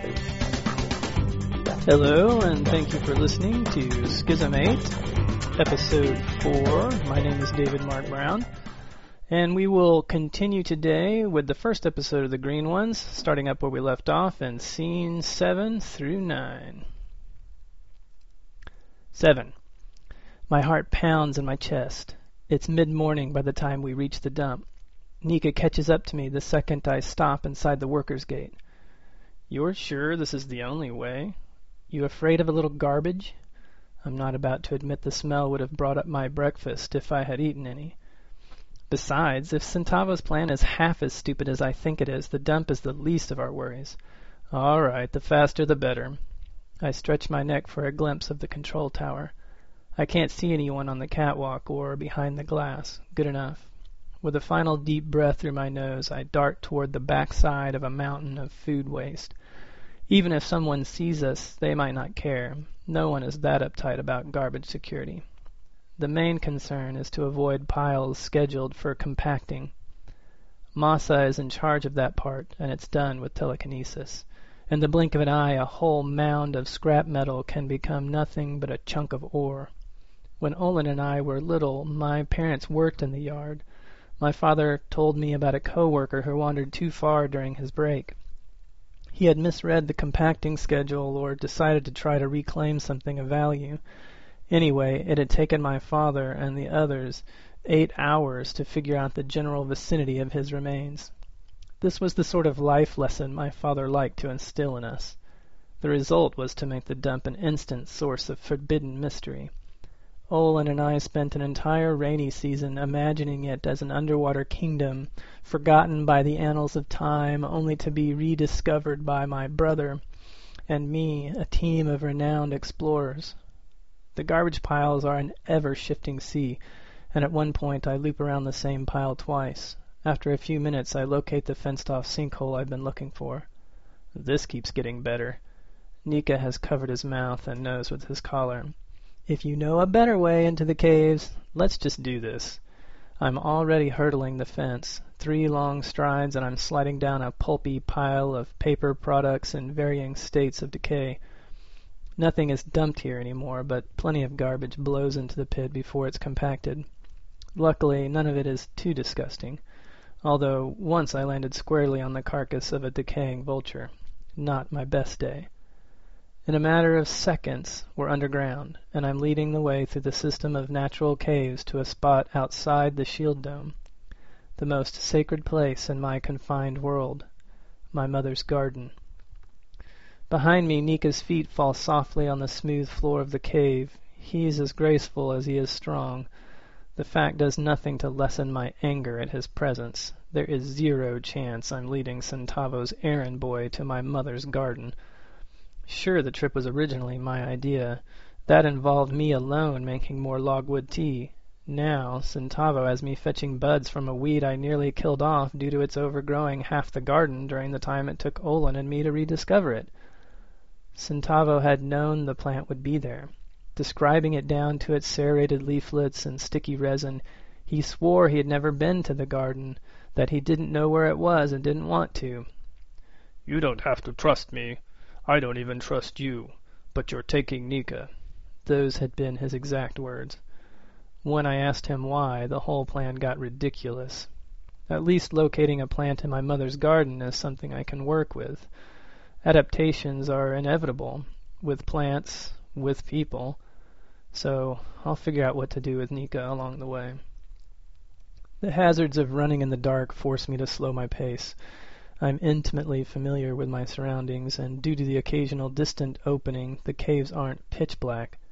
Hello, and thank you for listening to Schism 8, Episode 4. My name is David Mark Brown, and we will continue today with the first episode of The Green Ones, starting up where we left off in Scenes 7 through 9. 7. My heart pounds in my chest. It's mid-morning by the time we reach the dump. Nika catches up to me the second I stop inside the workers' gate. You're sure this is the only way? You afraid of a little garbage? I'm not about to admit the smell would have brought up my breakfast if I had eaten any. Besides, if Centavo's plan is half as stupid as I think it is, the dump is the least of our worries. All right, the faster the better. I stretch my neck for a glimpse of the control tower. I can't see anyone on the catwalk or behind the glass. Good enough. With a final deep breath through my nose, I dart toward the backside of a mountain of food waste. Even if someone sees us, they might not care. No one is that uptight about garbage security. The main concern is to avoid piles scheduled for compacting. Masa is in charge of that part, and it's done with telekinesis. In the blink of an eye, a whole mound of scrap metal can become nothing but a chunk of ore. When Olin and I were little, my parents worked in the yard. My father told me about a co-worker who wandered too far during his break. He had misread the compacting schedule or decided to try to reclaim something of value. Anyway, it had taken my father and the others 8 hours to figure out the general vicinity of his remains. This was the sort of life lesson my father liked to instill in us. The result was to make the dump an instant source of forbidden mystery. Olin and I spent an entire rainy season imagining it as an underwater kingdom, forgotten by the annals of time, only to be rediscovered by my brother and me, a team of renowned explorers. The garbage piles are an ever-shifting sea, and at one point I loop around the same pile twice. After a few minutes, I locate the fenced-off sinkhole I've been looking for. This keeps getting better. Nika has covered his mouth and nose with his collar. If you know a better way into the caves, let's just do this. I'm already hurdling the fence. 3 long strides, and I'm sliding down a pulpy pile of paper products in varying states of decay. Nothing is dumped here anymore, but plenty of garbage blows into the pit before it's compacted. Luckily, none of it is too disgusting, although once I landed squarely on the carcass of a decaying vulture. Not my best day. In a matter of seconds, we're underground, and I'm leading the way through the system of natural caves to a spot outside the shield dome, the most sacred place in my confined world, my mother's garden. Behind me, Nika's feet fall softly on the smooth floor of the cave. He's as graceful as he is strong. The fact does nothing to lessen my anger at his presence. There is 0 chance I'm leading Centavo's errand boy to my mother's garden. Sure, the trip was originally my idea. That involved me alone making more logwood tea. Now, Centavo has me fetching buds from a weed I nearly killed off due to its overgrowing half the garden during the time it took Olin and me to rediscover it. Centavo had known the plant would be there. Describing it down to its serrated leaflets and sticky resin, he swore he had never been to the garden, that he didn't know where it was and didn't want to. You don't have to trust me. I don't even trust you, but you're taking Nika. Those had been his exact words. When I asked him why, the whole plan got ridiculous. At least locating a plant in my mother's garden is something I can work with. Adaptations are inevitable, with plants, with people, so I'll figure out what to do with Nika along the way. The hazards of running in the dark force me to slow my pace. I'm intimately familiar with my surroundings, and due to the occasional distant opening, the caves aren't pitch black.